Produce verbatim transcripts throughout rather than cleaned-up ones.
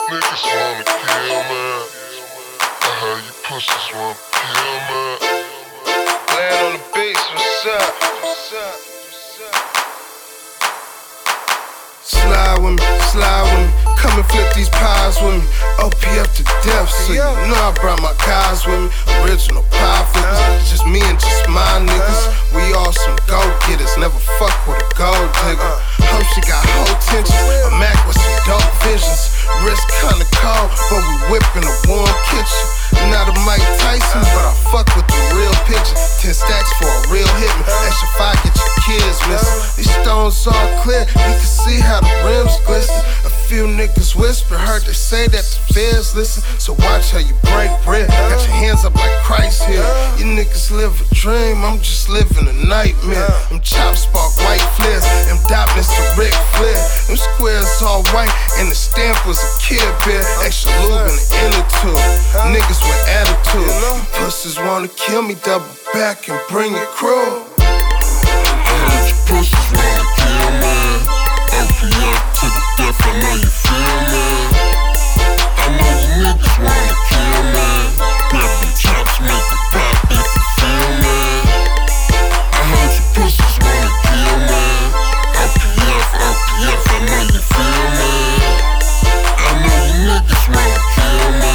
Niggas wanna kill me. I heard you pussies wanna kill me. Land on the beats, what's up? What's up? What's up? Slide with me, slide with me. Come and flip these pies with me. O P F to death, so you know I brought my guys with me. Original pie flippers, it's just me and just my niggas. We all some go-getters, never fuck with a gold digger. Hope she got whole tension, a Mac with some dope visions. Wrist kinda cold, but we whippin' a warm kitchen. Not a Mike Tyson, but I fuck with the real picture. Ten stacks for a real hitman. Extra five, get your kids missing. These stones all clear, you can see how the rims glisten. A few niggas whisper, heard they say that the feds listen. So watch how you break bread. Got your hands up like Christ here. You niggas live a dream, I'm just living a nightmare. Them chops spark white flares, them dot Mister Ric Flair. Them squares all white, and the stamp was a Kid Bear. Extra lube in the inner tube. Niggas with attitude. You pussies wanna kill me, double back and bring your crew. I heard you pussies wanna kill me. O P F to the death, I know you feel me. I know you niggas wanna kill me. Grab them chops, make it pop if you feel me. I heard you pussies wanna kill me. O P F, O P F, I know you feel me. I know you niggas wanna kill me.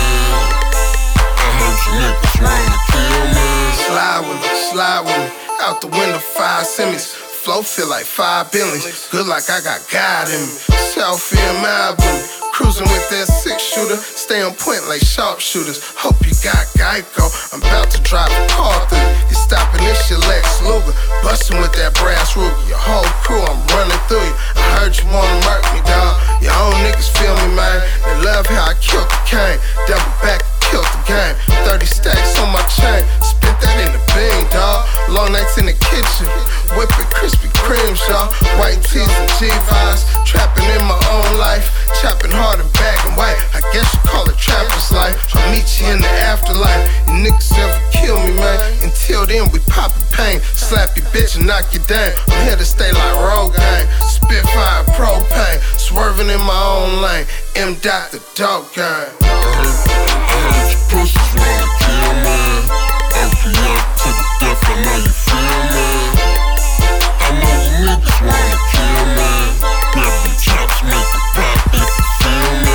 I heard you niggas wanna kill me. Slide with me, slide with me. Out the window, five semis. Flow feel like five billions. Good like I got God in me. Selfie in my with me. Cruising with that six shooter. Stay on point like sharpshooters. Hope you got Geico. I'm about to drive a car through. You stopping this shit Lex Luger. Bustin' with that brass Ruger. Your whole crew, I'm running through you. I heard you wanna murk me, dawg. Your own niggas feel me, man. They love how I killed the cane. Double back, killed the game. thirty stacks on my chain. Spit that in the bean, dawg. Long nights in the kitchen. Whipping Krispy Kremes, y'all. White tees and G-Vibes. Trapping in my own life. Chopping hard and bag and white. I guess you call it trapper's life. I'll meet you in the afterlife. You niggas ever kill me, man. Until then, we poppin' pain. Slap your bitch and knock you down. I'm here to stay like Rogaine. Spitfire propane. Swerving in my own lane. M. Dot the dog gang. I heard, I heard you pussies wanna kill me. O P F to the death, I know you feel me. I know you niggas wanna kill me. Grab them chops, make it pop if you feel me.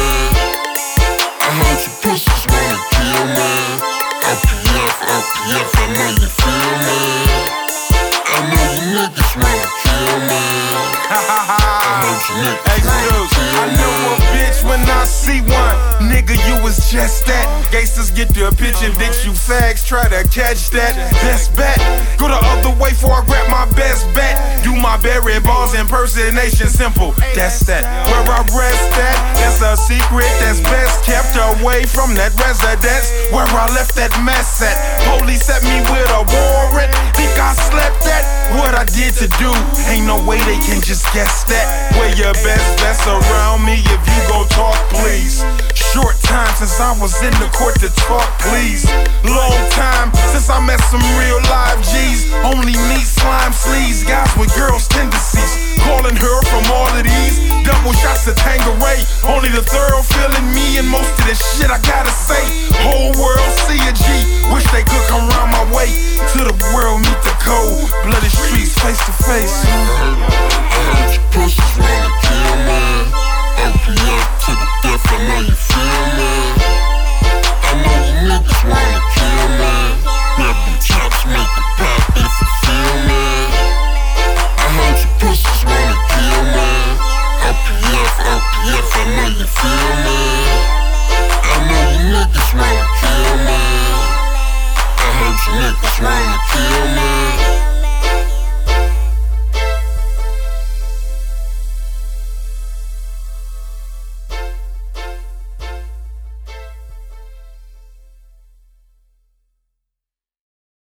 I heard you pussies wanna kill me. O P F, O P F, I know you feel me. I know you niggas wanna kill me. I heard you niggas Hey, wanna Juice, kill I me. know a bitch when I see one. Nigga, you was just that. Gangsters get the picture, bitch, you fags try to catch that. Best bet, go the other way before I grab my best bet. Do my Barry Bonds impersonation simple. That's that. Where I rest at, that's a secret that's best kept away from that residence. Where I left that mess at. Police set me with a warrant. Think I slept that? What I did to do, ain't no way they can just guess that. Wear your best vest around me if you gon' talk, please. Short time since I was in the court to talk, please. Long time since I met some real live G's. Only meet slime sleeves, guys with girls' tendencies. Calling her from all of these double shots of Tanqueray. Only the thorough feeling me and most of the shit I gotta say. Whole world see a G, wish they could come round my way. To the world meet the cold, bloody streets face to face. I heard, I heard you pussies wanna kill me. O P